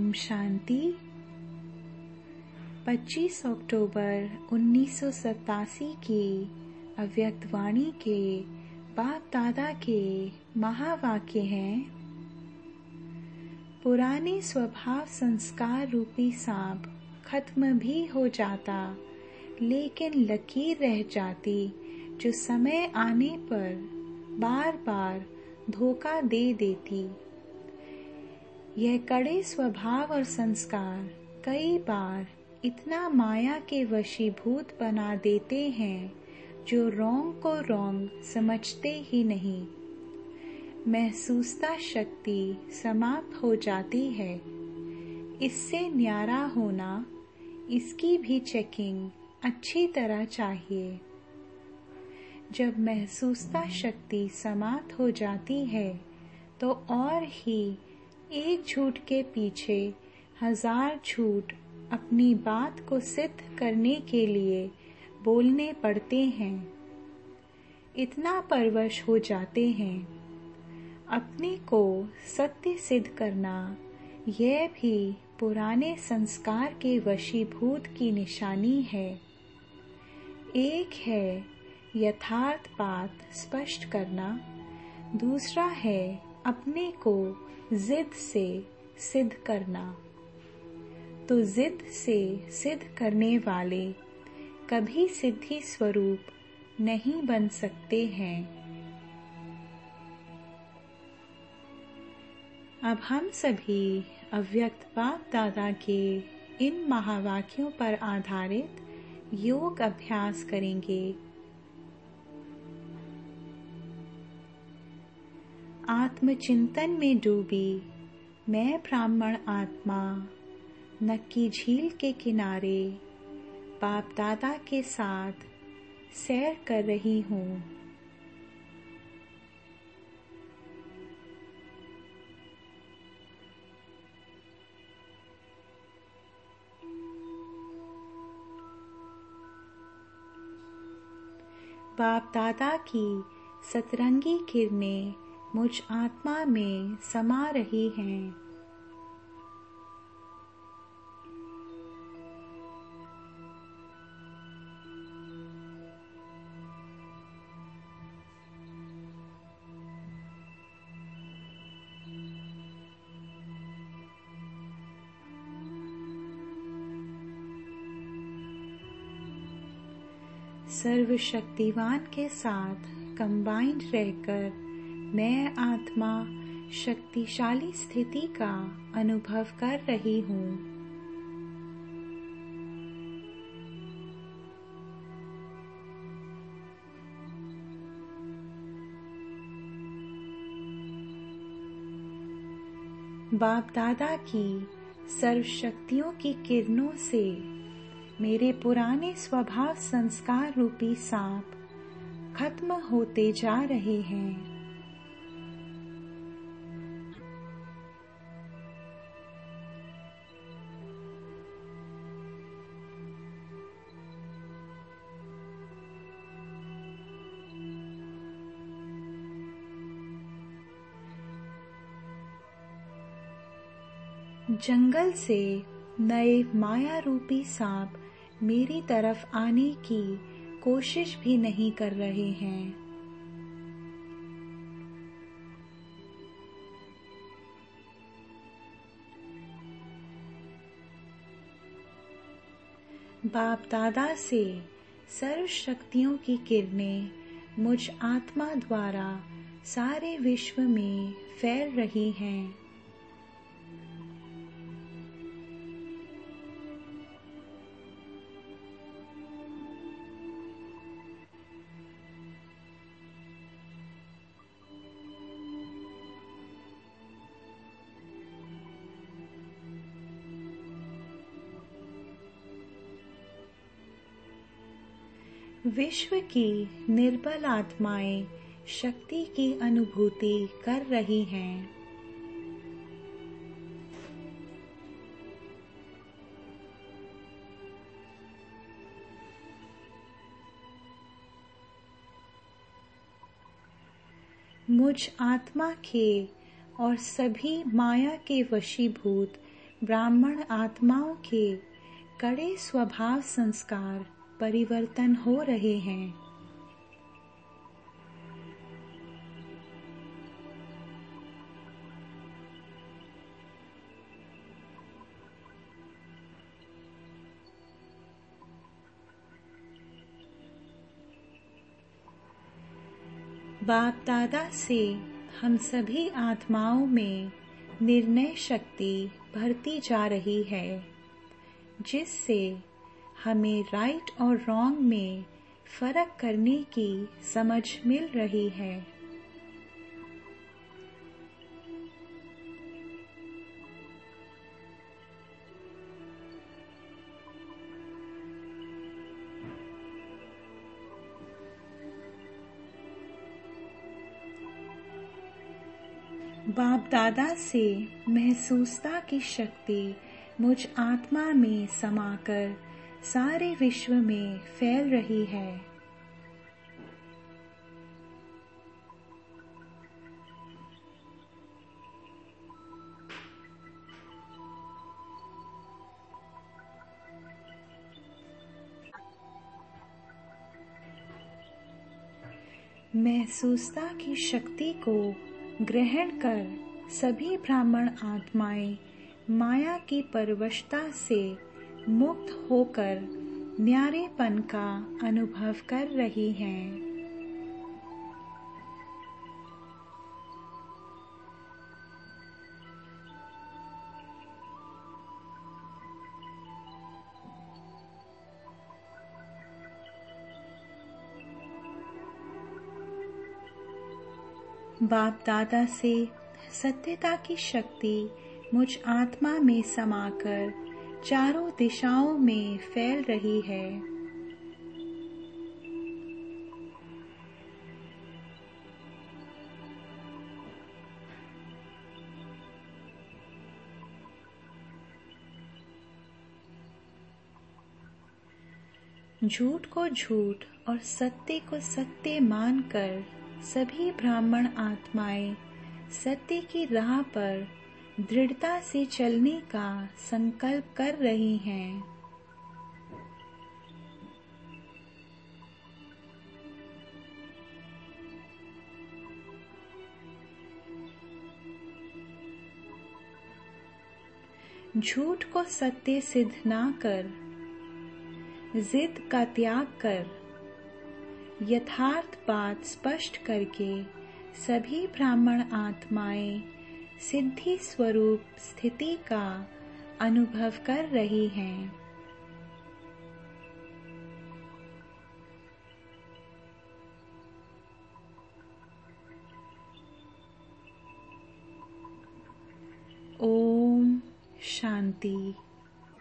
ओम शांति। 25 अक्टूबर 1987 की अव्यक्त वाणी के बाप दादा के महावाक्य हैं। पुराने स्वभाव संस्कार रूपी सांप खत्म भी हो जाता, लेकिन लकीर रह जाती जो समय आने पर बार बार धोखा दे देती। यह कड़े स्वभाव और संस्कार कई बार इतना माया के वशीभूत बना देते हैं जो रोंग को रोंग समझते ही नहीं। महसूसता शक्ति समाप्त हो जाती है। इससे न्यारा होना, इसकी भी चेकिंग अच्छी तरह चाहिए। जब महसूसता शक्ति समाप्त हो जाती है तो और ही एक झूठ के पीछे 1000 झूठ अपनी बात को सिद्ध करने के लिए बोलने पड़ते हैं। इतना परवश हो जाते हैं। अपने को सत्य सिद्ध करना, यह भी पुराने संस्कार के वशीभूत की निशानी है। एक है यथार्थ बात स्पष्ट करना, दूसरा है अपने को जिद से सिद्ध करना। तो जिद से सिद्ध करने वाले कभी सिद्धि स्वरूप नहीं बन सकते हैं। अब हम सभी अव्यक्त बाप दादा के इन महावाक्यों पर आधारित योग अभ्यास करेंगे। आत्मचिंतन में डूबी मैं ब्राह्मण आत्मा नक्की झील के किनारे बाप दादा के साथ सैर कर रही हूँ। बाप दादा की सतरंगी किरणें मुझ आत्मा में समा रही हैं। सर्वशक्तिवान के साथ कंबाइंड रहकर मैं आत्मा शक्तिशाली स्थिति का अनुभव कर रही हूँ। बाप दादा की सर्वशक्तियों की किरणों से मेरे पुराने स्वभाव संस्कार रूपी सांप खत्म होते जा रहे हैं। जंगल से नए माया रूपी सांप मेरी तरफ आने की कोशिश भी नहीं कर रहे हैं। बाप दादा से सर्व शक्तियों की किरणें मुझ आत्मा द्वारा सारे विश्व में फैल रही हैं। विश्व की निर्बल आत्माएं शक्ति की अनुभूति कर रही हैं। मुझ आत्मा के और सभी माया के वशीभूत ब्राह्मण आत्माओं के कड़े स्वभाव संस्कार परिवर्तन हो रहे हैं। बाप दादा से हम सभी आत्माओं में निर्णय शक्ति भरती जा रही है, जिससे हमें राइट और रॉन्ग में फर्क करने की समझ मिल रही है। बाप दादा से महसूसता की शक्ति मुझ आत्मा में समाकर सारे विश्व में फैल रही है। महसूसता की शक्ति को ग्रहण कर सभी ब्राह्मण आत्माएं माया की परवशता से मुक्त होकर न्यारेपन का अनुभव कर रही हैं। बाप दादा से सत्यता की शक्ति मुझ आत्मा में समाकर चारों दिशाओं में फैल रही है। झूठ को झूठ और सत्य को सत्य मानकर सभी ब्राह्मण आत्माएं सत्य की राह पर दृढ़ता से चलने का संकल्प कर रही हैं। झूठ को सत्य सिद्ध ना कर, जिद का त्याग कर, यथार्थ बात स्पष्ट करके सभी ब्राह्मण आत्माएं सिद्धि स्वरूप स्थिति का अनुभव कर रही हैं। ओम शांति।